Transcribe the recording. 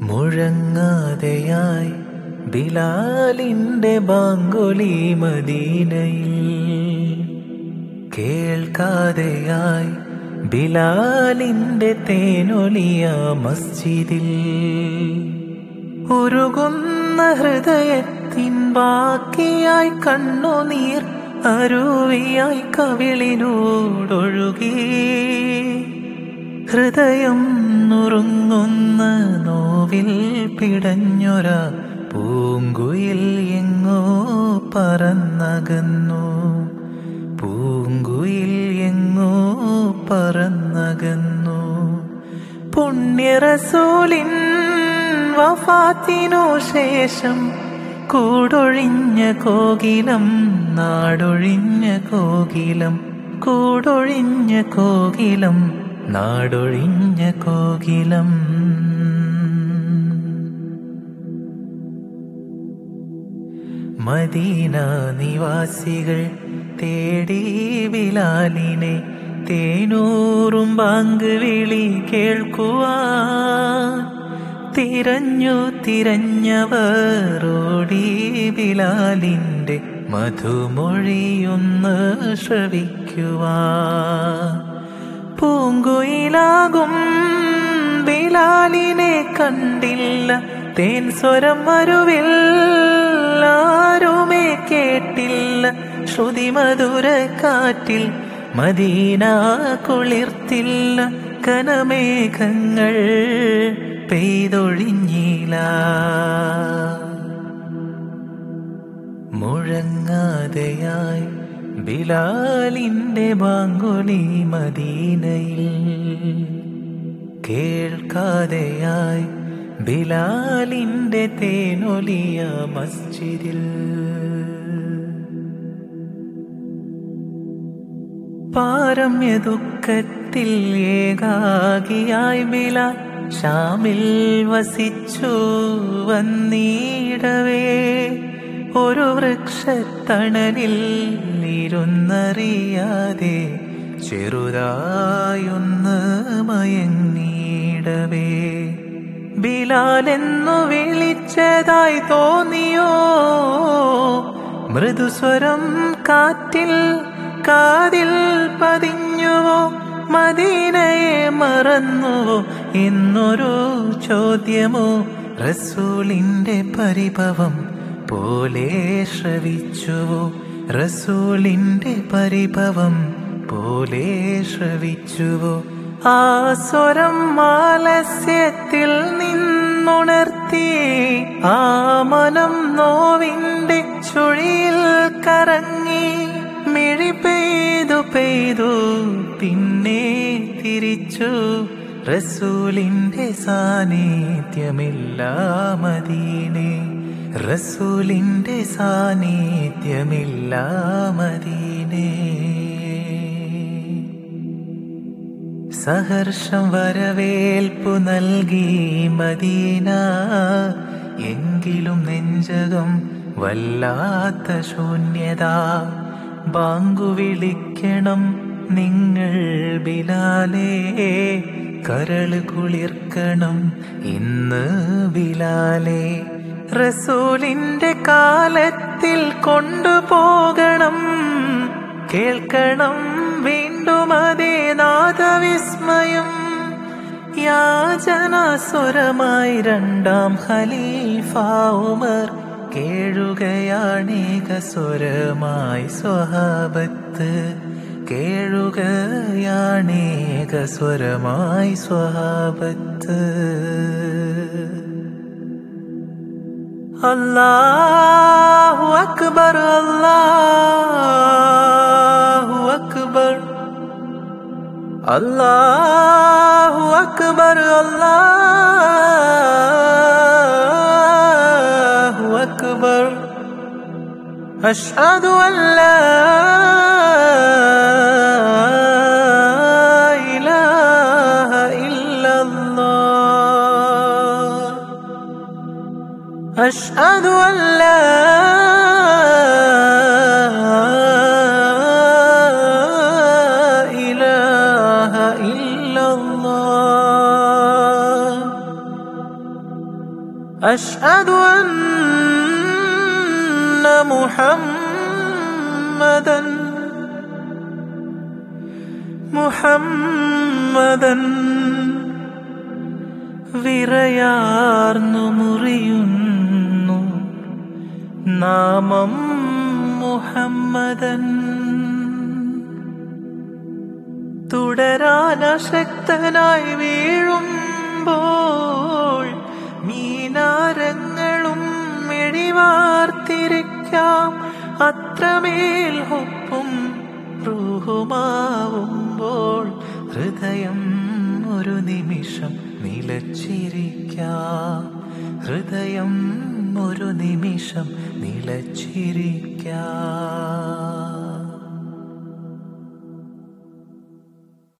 മുഴങ്ങാതെയായി ബിലാലിന്റെ ബാങ്കൊലി മദീനയിൽ, കേൾക്കാതെയായി ബിലാലിന്റെ തേനൊലിയ മസ്ജിദിൽ. ഉരുകുന്ന ഹൃദയത്തിൻ ബാക്കിയായി കണ്ണുനീർ അരുവിയായി കവിളിനോടൊഴുകി. ഹൃദയം നുറുങ്ങുന്ന നോവിൽ പിടഞ്ഞൊര പൂങ്കുയിൽ എങ്ങോ പറന്നകന്നു, പൂങ്കുയിൽ എങ്ങോ പറന്നകന്നു. പുണ്യറസൂലിൻ വഫാത്തിനു ശേഷം കൂടൊഴിഞ്ഞ കോകിലം, നാടൊഴിഞ്ഞ കോകിലം, കൂടൊഴിഞ്ഞ കോകിലം, നാടൊഴിഞ്ഞ കോകിലം. മദീന നിവാസികൾ തേടി ബിലാലിനെ, തേനൂറും ബാങ്ക് വിളി കേൾക്കുവാൻ. തിരഞ്ഞു തിരഞ്ഞവർ ഓടി ബിലാലിന്റെ മധുമൊഴിയൊന്ന് ശ്രവിക്കുവാൻ. പൂങ്കുയിലാകും ബിലാലിനെ കണ്ടില്ല, തേൻ സ്വരം മരുവിൽ ആരുമേ കേട്ടില്ല. ശ്രുതി മധുര കാറ്റിൽ മദീന കുളിർത്തില്ല, കനമേഘങ്ങൾ പെയ്തൊഴിഞ്ഞില്ല. മുഴങ്ങാതെയായി ബിലാലിന്റെ ബാങ്കൊലി മദീനയിൽ, കേൾക്കാതെയായി ബിലാലിന്റെ തേനൊലിയ മസ്ജിദിൽ. പാരമ്യ ദുഃഖത്തിൽ ഏകാകിയായി ബിലാൽ ഷാമിൽ വസിച്ചു വന്നിടവേ. ഒരു വൃക്ഷത്തണലിൽ ഇരുന്നറിയാതെ ചെറുതായൊന്ന് മയങ്ങിടവേ. ബിലാലെന്നു വിളിച്ചതായി തോന്നിയോ, മൃദുസ്വരം കാറ്റിൽ കാതിൽ പതിഞ്ഞുവോ. മദീനയെ മറന്നുവോ എന്നൊരു ചോദ്യമോ റസൂലിന്റെ പരിഭവം പോലെ ശ്രവിച്ചുവോ, റസൂലിന്റെ പരിഭവം പോലെ ശ്രവിച്ചുവോ. ആ സ്വരം ആലസ്യത്തിൽ നിന്നുണർത്തി, ആ മനം നോവിന്റെ ചുഴിയിൽ കറങ്ങി. മിഴി പെയ്തു പെയ്തു പിന്നെ തിരിച്ചു, റസൂലിന്റെ സാന്നിധ്യമില്ല മദീനേ, റസൂലിന്റെ സാന്നിധ്യമില്ല മദീനേ. സഹർഷം വരവേൽപ്പു നൽകി മദീന, എങ്കിലും നെഞ്ചകം വല്ലാത്ത ശൂന്യത. ബാങ്കു വിളിക്കണം നിങ്ങൾ ബിലാലേ, കരള് കുളിർക്കണം ഇന്ന് ബിലാലേ. റസൂലിന്റെ കാലത്തിൽ കൊണ്ടുപോകണം, കേൾക്കണം വീണ്ടും അതേ നാദവിസ്മയം. യാചനാസ്വരമായി രണ്ടാം ഖലീഫ ഉമർ കേഴുകയാണേക സ്വരമായി സ്വഹാബത്ത്, കേഴുകയാണേക സ്വരമായി സ്വഹാബത്ത്. അല്ലാഹു അക്ബർ, അല്ലാഹു അക്ബർ, അല്ലാഹു അക്ബർ, അല്ലാഹു അക്ബർ. അശ്ഹദു അല്ലാ ഇലാഹ ഇല്ലല്ലാഹ്, അശ്ഹദു അല്ലാ ഇലാഹ ഇല്ലല്ലാഹ്. അശ്ഹദു അന്ന മുഹമ്മദൻ വിറയാർന്നു മുറിയുന്നു നാമം മുഹമ്മദൻ. തുടരാനശക്തനായി വീഴുമ്പോൾ മീനാരങ്ങളും മിഴിവാർത്തിരിക്കാം. അത്രമേൽ ഒപ്പും റൂഹുമാവുമ്പോൾ ഹൃദയം ഒരു നിമിഷം നിലച്ചിരിക്കാം. ഹൃദയം ഒരു നിമിഷം നിലച്ചിരിക്കാം.